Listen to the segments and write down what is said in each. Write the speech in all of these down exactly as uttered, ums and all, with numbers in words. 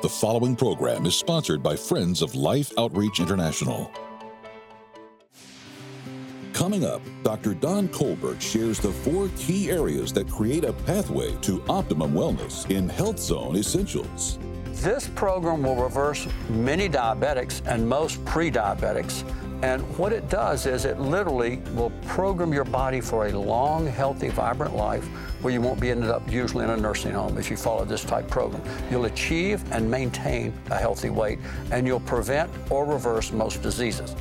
The following program is sponsored by Friends of Life Outreach International. Coming up, Doctor Don Colbert shares the four key areas that create a pathway to optimum wellness in Health Zone Essentials. This program will reverse many diabetics and most pre-diabetics. And what it does is it literally will program your body for a long, healthy, vibrant life where you won't be ended up usually in a nursing home if you follow this type program. You'll achieve and maintain a healthy weight, and you'll prevent or reverse most diseases.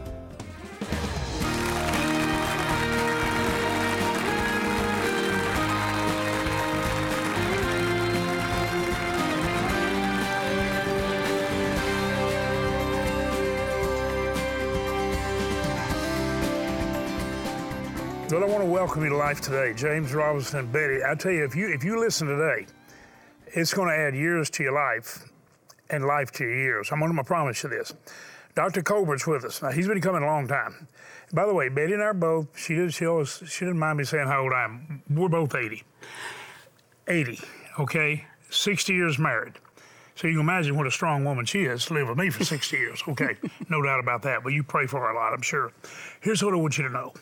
Well, I want to welcome you to Life Today. James Robinson and Betty, I tell you, if you if you listen today, it's going to add years to your life and life to your years. I'm going to promise you this. Doctor Colbert's with us. Now, he's been coming a long time. By the way, Betty and I are both, she did, she always, she didn't mind me saying how old I am. We're both eighty. eighty, okay? sixty years married. So you can imagine what a strong woman she is to live with me for sixty years, okay? No doubt about that, but you pray for her a lot, I'm sure. Here's what I want you to know.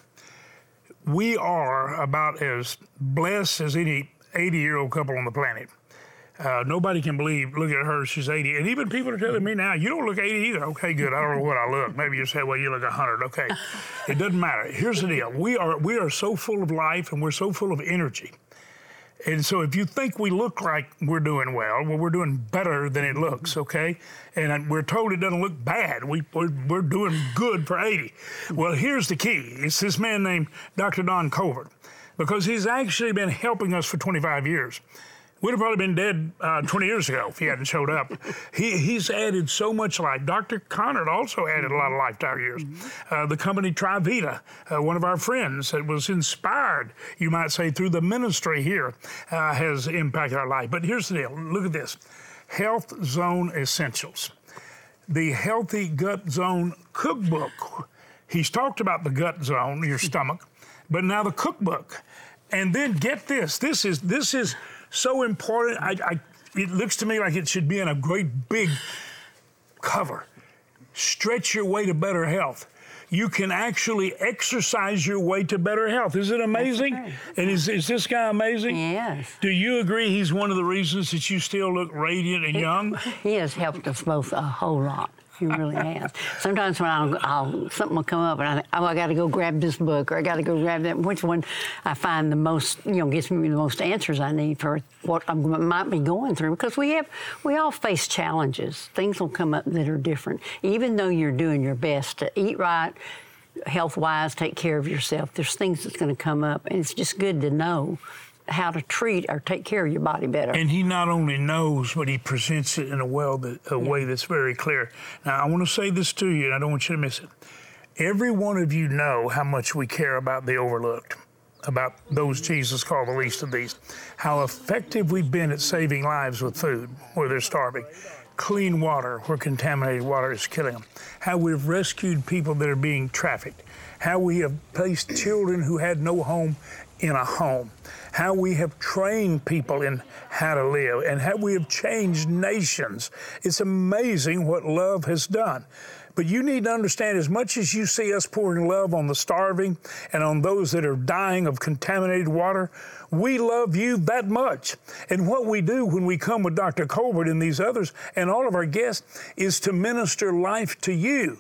We are about as blessed as any eighty-year-old couple on the planet. Uh, nobody can believe, look at her, she's eighty. And even people are telling me now, you don't look eighty either. Okay, good, I don't know what I look. Maybe you say, well, you look one hundred. Okay, it doesn't matter. Here's the deal. We are, we are so full of life and we're so full of energy. And so if you think we look like we're doing well, well, we're doing better than it looks, okay? And we're told it doesn't look bad. We, we're, we're doing good for eighty. Well, here's the key. It's this man named Doctor Don Colbert, because he's actually been helping us for twenty-five years. We'd have probably been dead uh, twenty years ago if he hadn't showed up. He, he's added so much life. Doctor Conard also added a lot of life to our years. Uh, the company Trivita, uh, one of our friends that was inspired, you might say, through the ministry here, uh, has impacted our life. But here's the deal. Look at this. Health Zone Essentials. The Healthy Gut Zone Cookbook. He's talked about the gut zone, your stomach, but now the cookbook. And then get this. This is this is... so important. I, I, it looks to me like it should be in a great big cover. Stretch your way to better health. You can actually exercise your way to better health. Is it amazing? Right. And is, is this guy amazing? Yes. Do you agree he's one of the reasons that you still look radiant and young? He has helped us both a whole lot. He really has. Sometimes when I'll, I'll something will come up and I think, oh, I got to go grab this book or I got to go grab that. Which one I find the most, you know, gets me the most answers I need for what I might be going through. Because we have, we all face challenges. Things will come up that are different. Even though you're doing your best to eat right, health-wise, take care of yourself, there's things that's going to come up, and it's just good to know how to treat or take care of your body better. And he not only knows, but he presents it in a, well that, a yeah. way that's very clear. Now, I want to say this to you, and I don't want you to miss it. Every one of you know how much we care about the overlooked, about those Jesus called the least of these, how effective we've been at saving lives with food where they're starving, clean water where contaminated water is killing them, how we've rescued people that are being trafficked, how we have placed children who had no home in a home, how we have trained people in how to live, and how we have changed nations. It's amazing what love has done. But you need to understand, as much as you see us pouring love on the starving and on those that are dying of contaminated water, we love you that much. And what we do when we come with Doctor Colbert and these others and all of our guests is to minister life to you.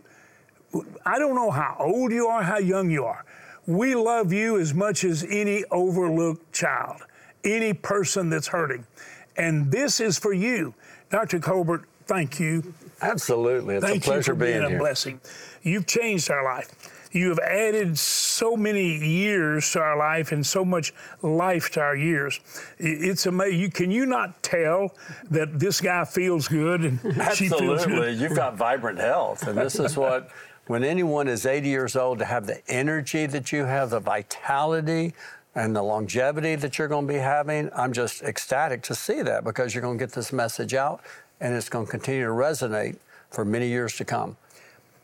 I don't know how old you are, how young you are. We love you as much as any overlooked child, any person that's hurting. And this is for you. Doctor Colbert, thank you. Absolutely. It's thank a pleasure you for being being a here. blessing. You've changed our life. You have added so many years to our life and so much life to our years. It's amazing. You, can you not tell that this guy feels good and she feels good? Absolutely. You've got vibrant health. And this is what, when anyone is eighty years old, to have the energy that you have, the vitality and the longevity that you're going to be having, I'm just ecstatic to see that, because you're going to get this message out and it's going to continue to resonate for many years to come.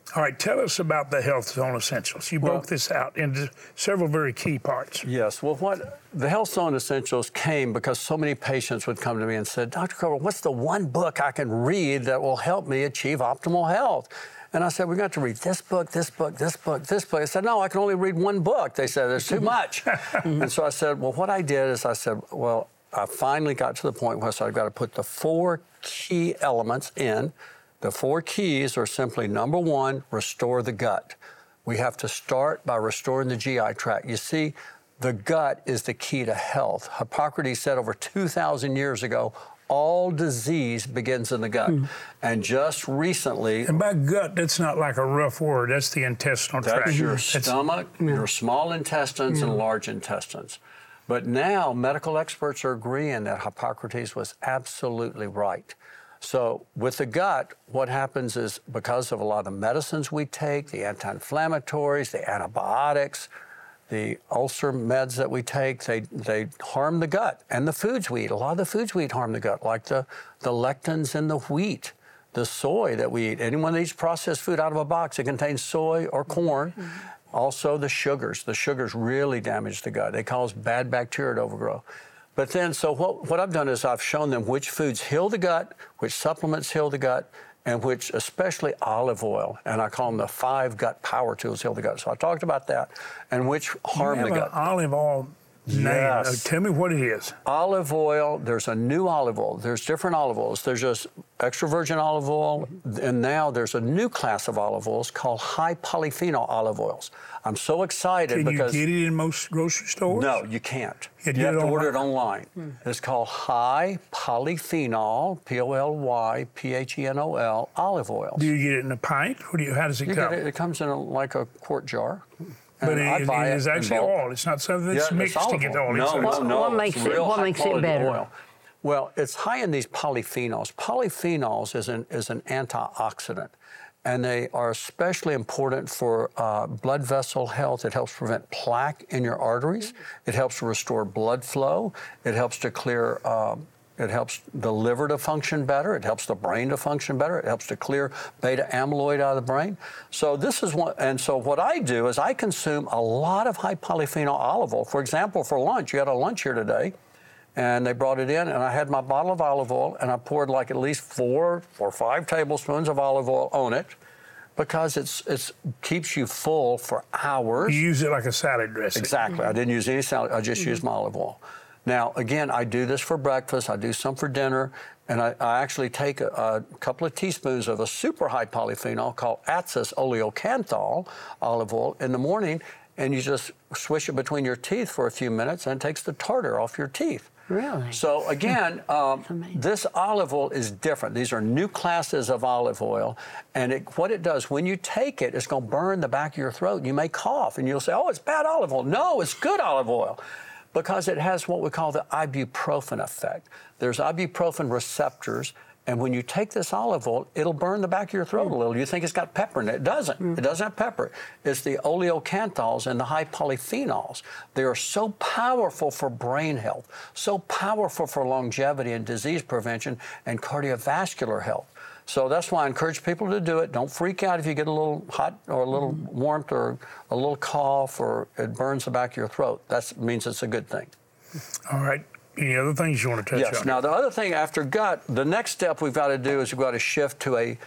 All right, tell us about the Health Zone Essentials. You Well, broke this out into several very key parts. Yes. Well, what the Health Zone Essentials came because so many patients would come to me and said, Doctor Colbert, what's the one book I can read that will help me achieve optimal health? And I said, we're going to have to read this book, this book, this book, this book. I said, no, I can only read one book. They said, there's too much. And so I said, well, what I did is I said, well, I finally got to the point where I said, I've got to put the four key elements in. The four keys are simply, number one, restore the gut. We have to start by restoring the G I tract. You see, the gut is the key to health. Hippocrates said over two thousand years ago, all disease begins in the gut. Mm. And just recently... And by gut, that's not like a rough word. That's the intestinal that's tract. Your that's your stomach, yeah. your small intestines, yeah. and large intestines. But now medical experts are agreeing that Hippocrates was absolutely right. So with the gut, what happens is because of a lot of the medicines we take, the anti-inflammatories, the antibiotics, the ulcer meds that we take, they they harm the gut. And the foods we eat, a lot of the foods we eat harm the gut, like the, the lectins in the wheat, the soy that we eat. Anyone that eats processed food out of a box, it contains soy or corn. Mm-hmm. Also the sugars. The sugars really damage the gut. They cause bad bacteria to overgrow. But then, so what, what I've done is I've shown them which foods heal the gut, which supplements heal the gut, and which, especially olive oil, and I call them the five gut power tools heal the gut. So I talked about that, and which harm the gut. Olive oil name. Yes. Uh, tell me what it is. Olive oil, there's a new olive oil. There's different olive oils. There's just extra virgin olive oil, and now there's a new class of olive oils called high polyphenol olive oils. I'm so excited Can because... Can you get it in most grocery stores? No, you can't. You, you have to online? order it online. Hmm. It's called high polyphenol, P O L Y P H E N O L, olive oils. Do you get it in a pint? Or do you, how does it you come? Get it, it comes in a, like a quart jar. But it, it, it is it actually oil. It's not something that's yeah, mixed to get oil. No, no, what, no. What makes it, what makes it better? Oil. Well, it's high in these polyphenols. Polyphenols is an, is an antioxidant, and they are especially important for uh, blood vessel health. It helps prevent plaque in your arteries. It helps to restore blood flow. It helps to clear... Uh, It helps the liver to function better. It helps the brain to function better. It helps to clear beta amyloid out of the brain. So this is one, and so what I do is I consume a lot of high polyphenol olive oil. For example, for lunch, you had a lunch here today, and they brought it in, and I had my bottle of olive oil, and I poured like at least four or five tablespoons of olive oil on it, because it's it's keeps you full for hours. You use it like a salad dressing. Exactly. Mm-hmm. I didn't use any salad. I just mm-hmm. used my olive oil. Now, again, I do this for breakfast, I do some for dinner, and I, I actually take a, a couple of teaspoons of a super high polyphenol called Atsis oleocanthal olive oil in the morning, and you just swish it between your teeth for a few minutes, and it takes the tartar off your teeth. Really? So again, um, this olive oil is different. These are new classes of olive oil, and it, what it does, when you take it, it's going to burn the back of your throat, and you may cough, and you'll say, oh, it's bad olive oil. No, it's good olive oil, because it has what we call the ibuprofen effect. There's ibuprofen receptors, and when you take this olive oil, it'll burn the back of your throat mm. a little. You think it's got pepper in it. It doesn't. Mm. It doesn't have pepper. It's the oleocanthals and the high polyphenols. They are so powerful for brain health, so powerful for longevity and disease prevention and cardiovascular health. So that's why I encourage people to do it. Don't freak out if you get a little hot or a little mm. warmth or a little cough or it burns the back of your throat. That means it's a good thing. All right. Any other things you want to touch yes. on? Yes. Now, the other thing after gut, the next step we've got to do is we've got to shift to a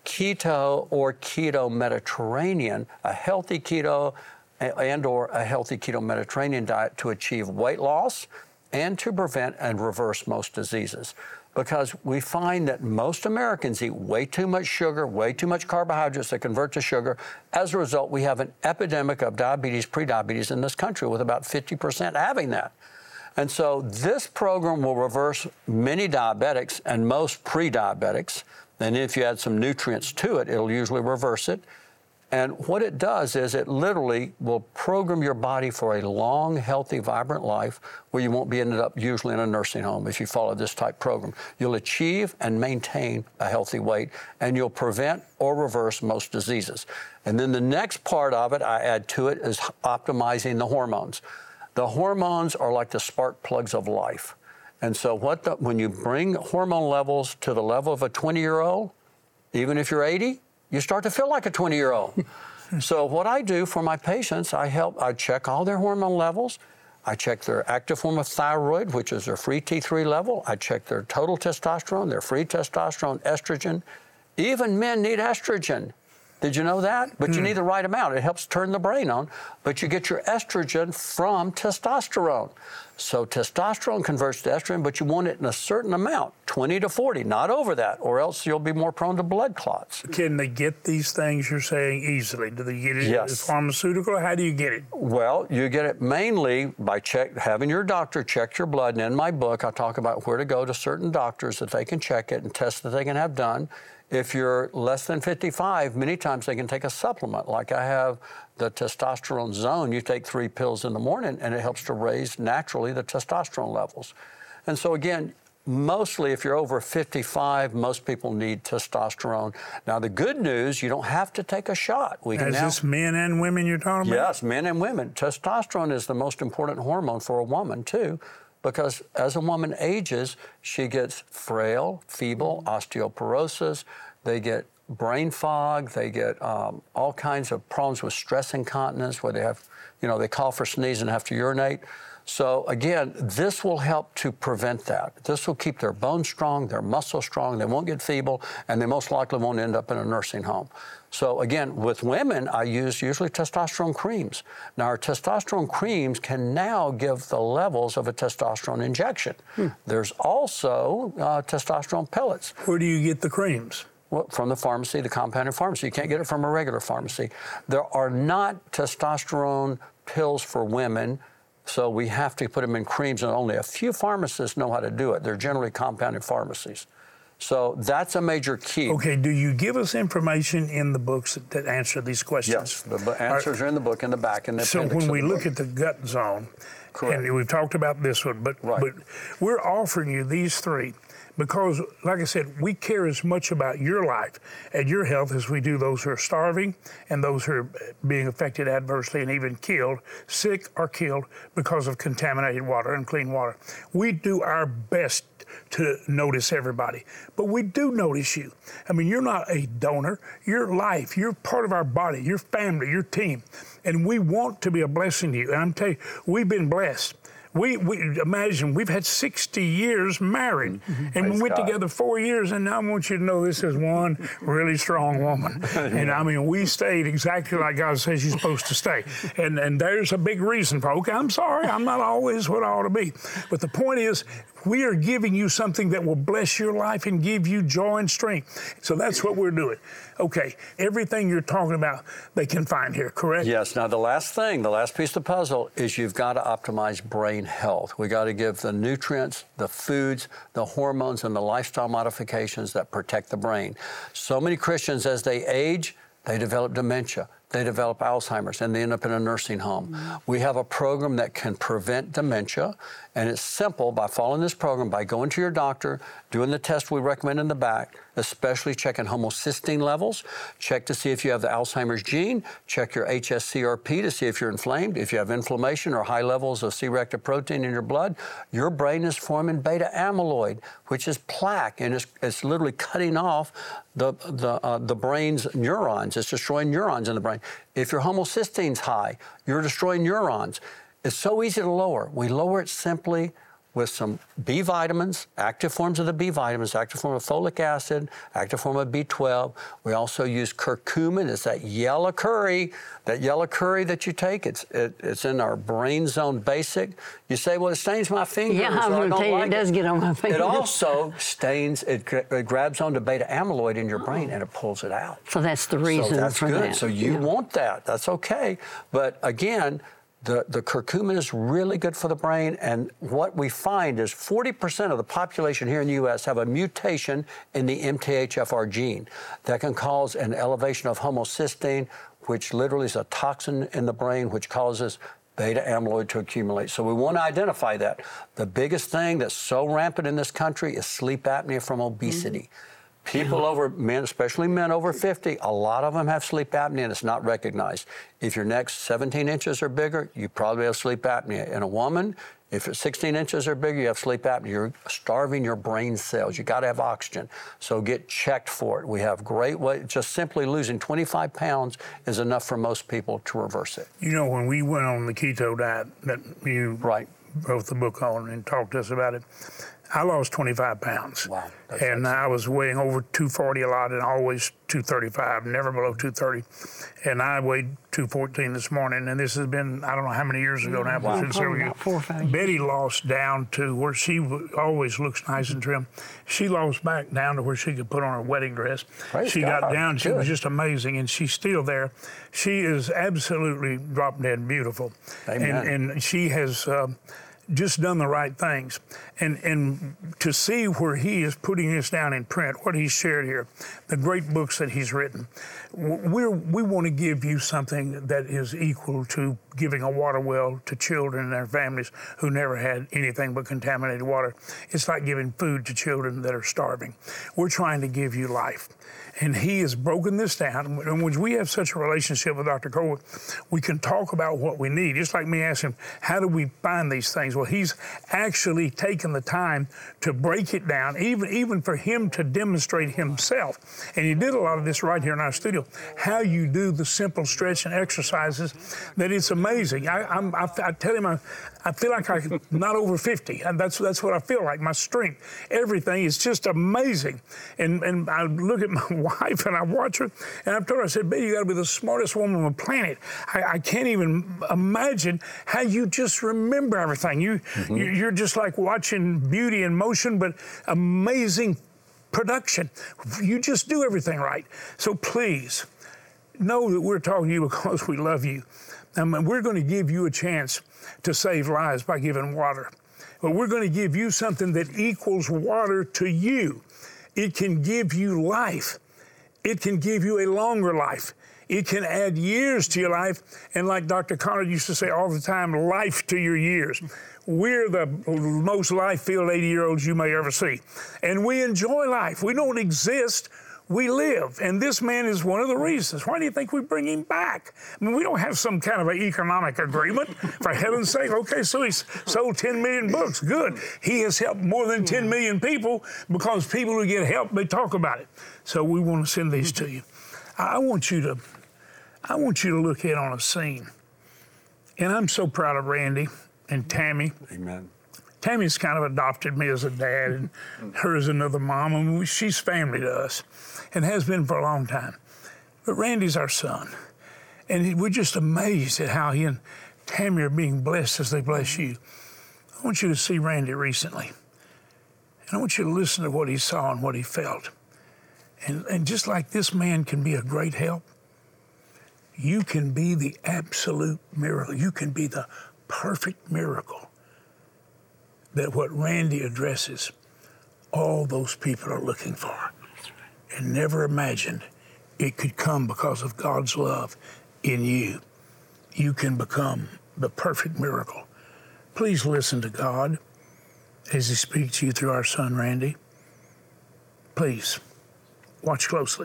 keto or keto Mediterranean, a healthy keto and or a healthy keto Mediterranean diet to achieve weight loss and to prevent and reverse most diseases. Because we find that most Americans eat way too much sugar, way too much carbohydrates that convert to sugar. As a result, we have an epidemic of diabetes, prediabetes in this country, with about fifty percent having that. And so this program will reverse many diabetics and most pre-diabetics. And if you add some nutrients to it, it'll usually reverse it. And what it does is it literally will program your body for a long, healthy, vibrant life where you won't be ended up usually in a nursing home if you follow this type program. You'll achieve and maintain a healthy weight, and you'll prevent or reverse most diseases. And then the next part of it I add to it is optimizing the hormones. The hormones are like the spark plugs of life. And so what the, when you bring hormone levels to the level of a twenty-year-old, even if you're eighty, you start to feel like a twenty-year-old. So what I do for my patients, I help, I check all their hormone levels. I check their active form of thyroid, which is their free T three level. I check their total testosterone, their free testosterone, estrogen. Even men need estrogen. Did you know that? But mm. you need the right amount. It helps turn the brain on. But you get your estrogen from testosterone. So testosterone converts to estrogen, but you want it in a certain amount, twenty to forty, not over that, or else you'll be more prone to blood clots. Can they get these things you're saying easily? Do they get it yes. as pharmaceutical? How do you get it? Well, you get it mainly by check, having your doctor check your blood. And in my book, I talk about where to go to certain doctors that they can check it and tests that they can have done. If you're less than fifty-five, many times they can take a supplement. Like I have the testosterone zone. You take three pills in the morning, and it helps to raise naturally the testosterone levels. And so again, mostly if you're over fifty-five, most people need testosterone. Now the good news, you don't have to take a shot. We can Is now, this men and women you're talking about? Yes, men and women. Testosterone is the most important hormone for a woman too, because as a woman ages, she gets frail, feeble, osteoporosis, they get brain fog, they get um, all kinds of problems with stress incontinence where they have, you know, they call for sneeze and have to urinate. So again, this will help to prevent that. This will keep their bones strong, their muscles strong, they won't get feeble, and they most likely won't end up in a nursing home. So again, with women, I use usually testosterone creams. Now, our testosterone creams can now give the levels of a testosterone injection. Hmm. There's also uh, testosterone pellets. Where do you get the creams? Well, from the pharmacy, the compounded pharmacy. You can't get it from a regular pharmacy. There are not testosterone pills for women, so we have to put them in creams, and only a few pharmacists know how to do it. They're generally compounded pharmacies. So that's a major key. Okay, do you give us information in the books that, that answer these questions? Yes, the b- answers are, are in the book, in the back, in the So appendix when we of the look book. at the gut zone, Correct. and we've talked about this one, but, Right. but we're offering you these three because, like I said, we care as much about your life and your health as we do those who are starving and those who are being affected adversely and even killed, sick or killed because of contaminated water, unclean water. We do our best to notice everybody, but we do notice you. I mean, you're not a donor, you're life, you're part of our body, your family, your team, and we want to be a blessing to you. And I'm telling you, we've been blessed. We, we imagine we've had sixty years married, mm-hmm. and Praise we went God. together four years, and I want you to know this is one really strong woman. yeah. And I mean, we stayed exactly like God says you're supposed to stay. And and there's a big reason for, okay, I'm sorry, I'm not always what I ought to be. But the point is, we are giving you something that will bless your life and give you joy and strength. So that's what we're doing. Okay, everything you're talking about, they can find here, correct? Yes. Now, the last thing, the last piece of the puzzle is you've got to optimize brain health. We got to give the nutrients, the foods, the hormones, and the lifestyle modifications that protect the brain. So many Christians, as they age, they develop dementia. They develop Alzheimer's, and they end up in a nursing home. Mm-hmm. We have a program that can prevent dementia, and it's simple. By following this program, by going to your doctor, doing the test we recommend in the back, especially checking homocysteine levels, check to see if you have the Alzheimer's gene, check your H S C R P to see if you're inflamed. If you have inflammation or high levels of C-reactive protein in your blood, your brain is forming beta amyloid, which is plaque, and it's, it's literally cutting off the, the, uh, the brain's neurons. It's destroying neurons in the brain. If your homocysteine's high, you're destroying neurons. It's so easy to lower. We lower it simply with some B vitamins, active forms of the B vitamins, active form of folic acid, active form of B twelve. We also use curcumin. It's that yellow curry, that yellow curry that you take. It's it, it's in our Brain Zone Basic. You say, well, it stains my fingers. Yeah, I was going to tell you, like it does it. get on my fingers. It also stains, it, it grabs onto beta amyloid in your brain and it pulls it out. So that's the reason so that's for good. that. So you yeah. want that. That's okay. But again, The, the curcumin is really good for the brain, and what we find is forty percent of the population here in the U S have a mutation in the M T H F R gene that can cause an elevation of homocysteine, which literally is a toxin in the brain which causes beta amyloid to accumulate. So we want to identify that. The biggest thing that's so rampant in this country is sleep apnea from obesity. Mm-hmm. People over, men, especially men over fifty, a lot of them have sleep apnea and it's not recognized. If your neck's seventeen inches or bigger, you probably have sleep apnea. In a woman, if it's sixteen inches or bigger, you have sleep apnea. You're starving your brain cells. You got to have oxygen. So get checked for it. We have great ways. Just simply losing twenty-five pounds is enough for most people to reverse it. You know, when we went on the keto diet that you right. wrote the book on and talked to us about it, I lost twenty-five pounds. Wow. That's and excellent. I was weighing over two forty a lot and always two thirty-five, never below two thirty. And I weighed two fourteen this morning. And this has been, I don't know how many years ago now, Wow. but since several years. Four or five years. Betty lost down to where she w- always looks nice and trim. She lost back down to where she could put on her wedding dress. Praise she God. got down. She Good. was just amazing. And she's still there. She is absolutely drop dead beautiful. Amen. And, and she has... Uh, just done the right things. And and to see where he is putting this down in print, what he's shared here, the great books that he's written, we're, we want to give you something that is equal to giving a water well to children and their families who never had anything but contaminated water. It's like giving food to children that are starving. We're trying to give you life. And he has broken this down. And when we have such a relationship with Doctor Colbert, we can talk about what we need. Just like me asking him, how do we find these things? Well, he's actually taken the time to break it down, even, even for him to demonstrate himself. And he did a lot of this right here in our studio, how you do the simple stretch and exercises, that it's amazing. I, I'm, I, I tell him I, I feel like I'm not over fifty. And that's, that's what I feel like, my strength. Everything is just amazing. And, and I look at my wife and I watch her, and I've told her, I said, baby, you gotta be the smartest woman on the planet. I, I can't even imagine how you just remember everything. You, mm-hmm. you, you're just like watching beauty in motion, but amazing production. You just do everything right. So please, know that we're talking to you because we love you. I mean, we're gonna give you a chance to save lives by giving water. But we're gonna give you something that equals water to you. It can give you life. It can give you a longer life. It can add years to your life. And like Doctor Conard used to say all the time, life to your years. We're the most life-filled eighty-year-olds you may ever see. And we enjoy life. We don't exist, we live. And this man is one of the reasons. Why do you think we bring him back? I mean, we don't have some kind of an economic agreement, for heaven's sake. Okay, so he's sold ten million books. Good. He has helped more than ten million people because people who get help, they talk about it. So we want to send these to you. I want you to, I want you to look in on a scene. And I'm so proud of Randy and Tammy. Amen. Tammy's kind of adopted me as a dad, and her as another mom. I mean, she's family to us and has been for a long time. But Randy's our son. And we're just amazed at how he and Tammy are being blessed as they bless you. I want you to see Randy recently. And I want you to listen to what he saw and what he felt. And, and just like this man can be a great help, you can be the absolute miracle. You can be the perfect miracle that what Randy addresses, all those people are looking for. And never imagined it could come because of God's love in you. You can become the perfect miracle. Please listen to God as he speaks to you through our son, Randy. Please, watch closely.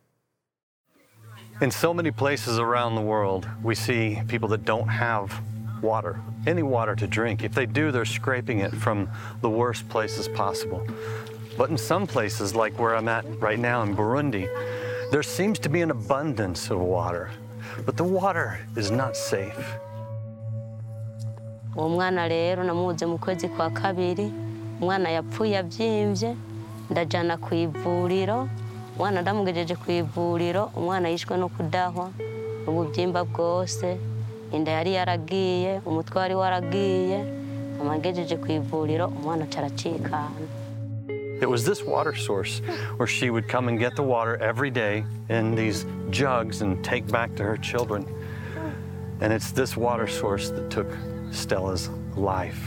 In so many places around the world, we see people that don't have water, any water to drink. If they do, they're scraping it from the worst places possible. But in some places, like where I'm at right now in Burundi, there seems to be an abundance of water, but the water is not safe. Uwo mwana rero namuze mu kwezi kwa kabiri, umwana yapfuye avyimvye, ndajana ku ivuriro, umwana ndamugejeje ku ivuriro, umwana yishwe no kudahwa, ubuvyimba bwose, inda yari yaragiye, umutwe wari waragiye, amagejeje ku ivuriro, umwana caracikana. It was this water source where she would come and get the water every day in these jugs and take back to her children. And it's this water source that took Stella's life.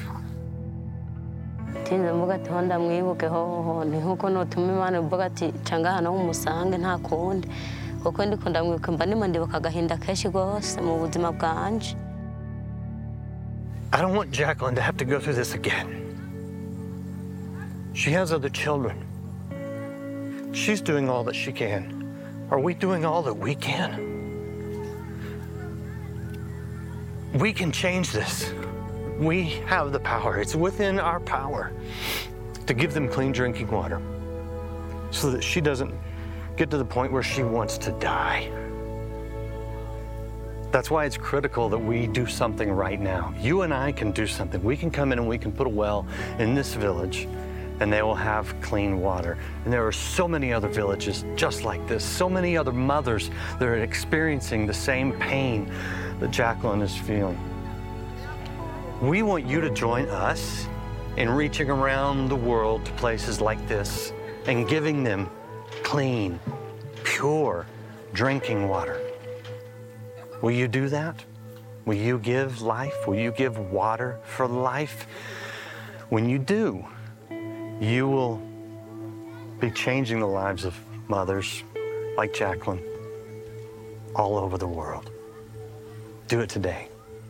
Tinze mvuga ati honda mwibuke hoho ni nkuko notuma Imana mvuga ati canga hano umusange nta kundi kuko ndiko ndamwibuka mba ndimo ndibuka agahinda kenshi gose mu buzima bwanje. I don't want Jacqueline to have to go through this again. She has other children. She's doing all that she can. Are we doing all that we can? We can change this. We have the power. It's within our power to give them clean drinking water so that she doesn't get to the point where she wants to die. That's why it's critical that we do something right now. You and I can do something. We can come in and we can put a well in this village and they will have clean water. And there are so many other villages just like this, so many other mothers that are experiencing the same pain that Jacqueline is feeling. We want you to join us in reaching around the world to places like this and giving them clean, pure drinking water. Will you do that? Will you give life? Will you give water for life? When you do, you will be changing the lives of mothers like Jacqueline all over the world. Do it today.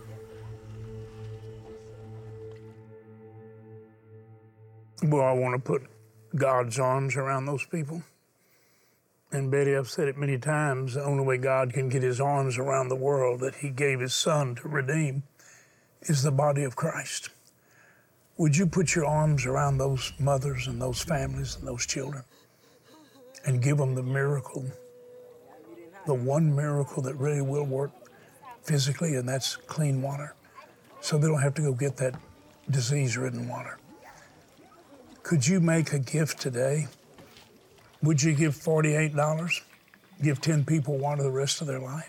Well, I want to put God's arms around those people. And Betty, I've said it many times, the only way God can get his arms around the world that he gave his son to redeem is the body of Christ. Would you put your arms around those mothers and those families and those children and give them the miracle, the one miracle that really will work physically, and that's clean water, so they don't have to go get that disease-ridden water? Could you make a gift today? Would you give forty-eight dollars? Give ten people water the rest of their life?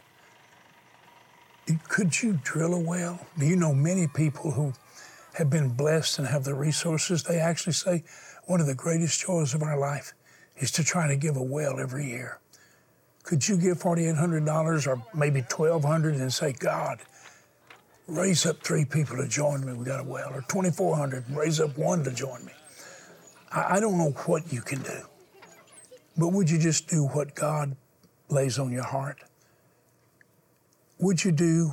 Could you drill a well? Do you know many people who have been blessed and have the resources? They actually say one of the greatest joys of our life is to try to give a well every year. Could you give forty-eight hundred dollars or maybe twelve hundred dollars and say, God, raise up three people to join me, we got a well, or twenty-four hundred dollars and raise up one to join me? I, I don't know what you can do. But would you just do what God lays on your heart? Would you do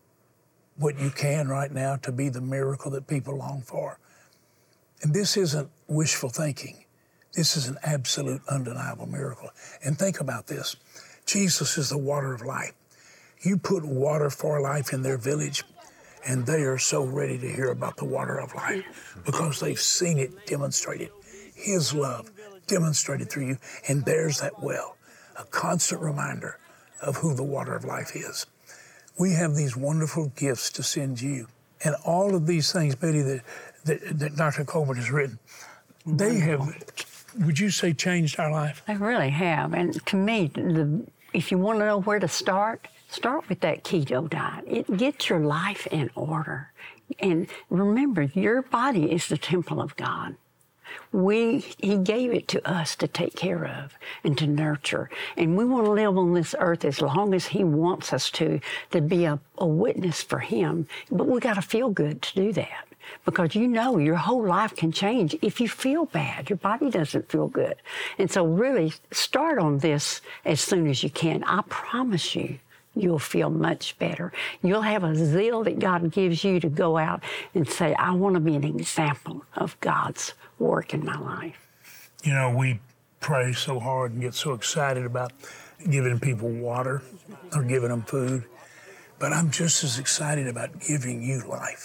what you can right now to be the miracle that people long for? And this isn't wishful thinking. This is an absolute, undeniable miracle. And think about this. Jesus is the water of life. You put water for life in their village, and they are so ready to hear about the water of life because they've seen it demonstrated. His love demonstrated through you, and there's that well, a constant reminder of who the water of life is. We have these wonderful gifts to send you, and all of these things, Betty, that, that, that Doctor Colbert has written, they have, would you say, changed our life? They really have, and to me, the, if you want to know where to start, start with that keto diet. It gets your life in order, and remember, your body is the temple of God. We, he gave it to us to take care of and to nurture. And we want to live on this earth as long as he wants us to, to be a, a witness for him. But we got to feel good to do that. Because you know your whole life can change if you feel bad. Your body doesn't feel good. And so really start on this as soon as you can. I promise you, you'll feel much better. You'll have a zeal that God gives you to go out and say, I want to be an example of God's work in my life. You know, we pray so hard and get so excited about giving people water or giving them food, but I'm just as excited about giving you life.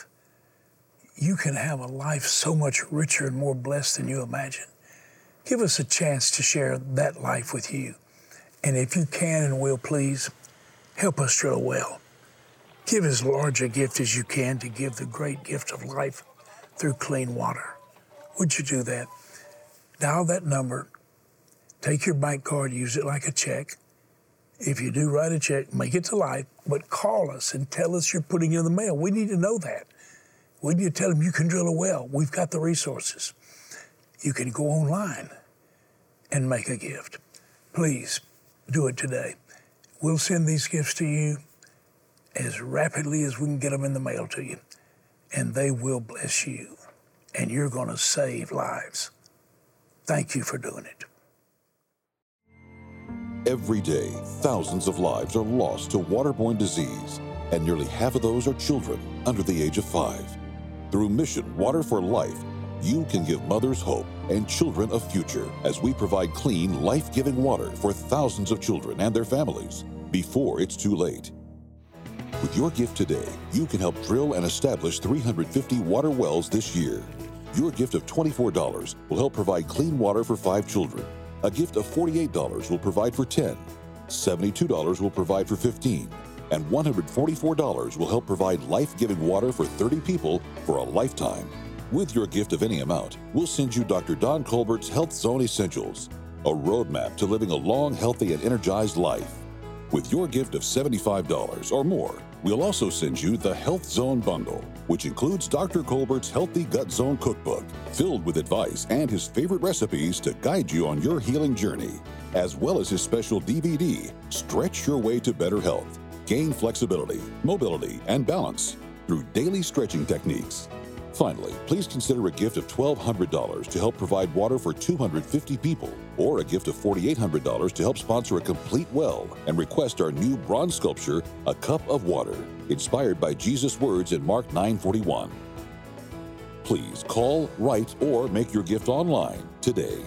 You can have a life so much richer and more blessed than you imagine. Give us a chance to share that life with you. And if you can and will, please, help us drill a well. Give as large a gift as you can to give the great gift of life through clean water. Would you do that? Dial that number, take your bank card, use it like a check. If you do write a check, make it to life, but call us and tell us you're putting it in the mail. We need to know that. We need to tell them you can drill a well. We've got the resources. You can go online and make a gift. Please do it today. We'll send these gifts to you as rapidly as we can get them in the mail to you, and they will bless you. And you're going to save lives. Thank you for doing it. Every day, thousands of lives are lost to waterborne disease, and nearly half of those are children under the age of five. Through Mission Water for Life, you can give mothers hope and children a future as we provide clean, life-giving water for thousands of children and their families before it's too late. With your gift today, you can help drill and establish three hundred fifty water wells this year. Your gift of twenty-four dollars will help provide clean water for five children. A gift of forty-eight dollars will provide for ten. seventy-two dollars will provide for fifteen. And one hundred forty-four dollars will help provide life-giving water for thirty people for a lifetime. With your gift of any amount, we'll send you Doctor Don Colbert's Health Zone Essentials, a roadmap to living a long, healthy, and energized life. With your gift of seventy-five dollars or more, we'll also send you the Health Zone Bundle, which includes Doctor Colbert's Healthy Gut Zone Cookbook, filled with advice and his favorite recipes to guide you on your healing journey, as well as his special D V D, Stretch Your Way to Better Health. Gain flexibility, mobility, and balance through daily stretching techniques. Finally, please consider a gift of twelve hundred dollars to help provide water for two hundred fifty people, or a gift of forty-eight hundred dollars to help sponsor a complete well and request our new bronze sculpture, A Cup of Water, inspired by Jesus' words in Mark nine forty-one. Please call, write, or make your gift online today.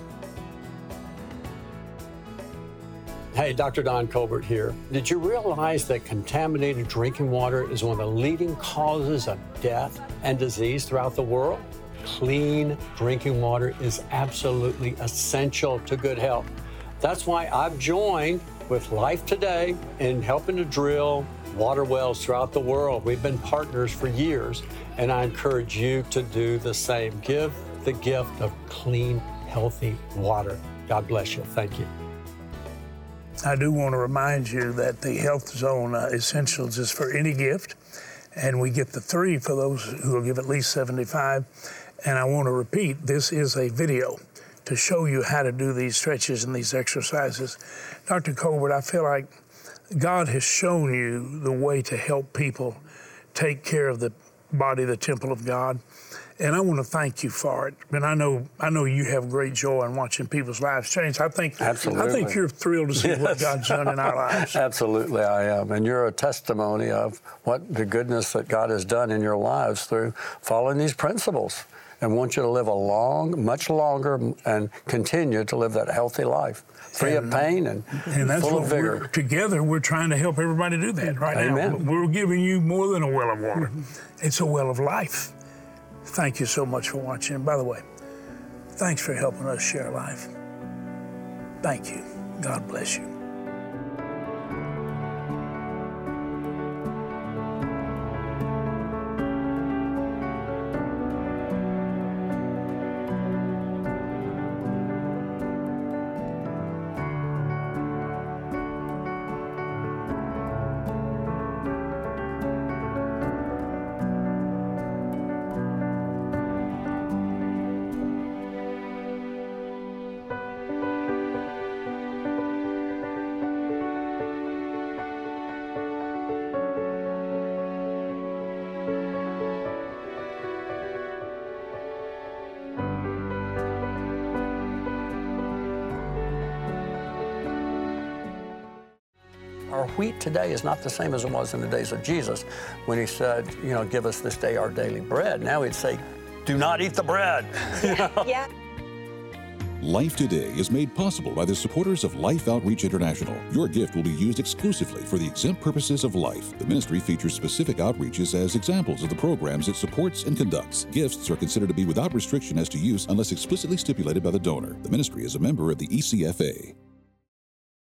Hey, Doctor Don Colbert here. Did you realize that contaminated drinking water is one of the leading causes of death and disease throughout the world? Clean drinking water is absolutely essential to good health. That's why I've joined with Life Today in helping to drill water wells throughout the world. We've been partners for years, and I encourage you to do the same. Give the gift of clean, healthy water. God bless you. Thank you. I do want to remind you that the Health Zone uh, Essentials is for any gift, and we get the three for those who will give at least seventy-five. And I want to repeat, this is a video to show you how to do these stretches and these exercises. Doctor Colbert, I feel like God has shown you the way to help people take care of the body, the temple of God. And I want to thank you for it. And I know I know you have great joy in watching people's lives change. I think Absolutely. I think you're thrilled to see yes. what God's done in our lives. Absolutely, I am. And you're a testimony of what the goodness that God has done in your lives through following these principles. And want you to live a long, much longer, and continue to live that healthy life, free and, of pain and, and that's full what of vigor. We're, together, we're trying to help everybody do that right Amen. now. We're giving you more than a well of water. It's a well of life. Thank you so much for watching. And by the way, thanks for helping us share life. Thank you. God bless you. Our wheat today is not the same as it was in the days of Jesus when he said, you know, give us this day our daily bread. Now he'd say, do not eat the bread. Yeah. yeah. Life Today is made possible by the supporters of Life Outreach International. Your gift will be used exclusively for the exempt purposes of life. The ministry features specific outreaches as examples of the programs it supports and conducts. Gifts are considered to be without restriction as to use unless explicitly stipulated by the donor. The ministry is a member of the E C F A.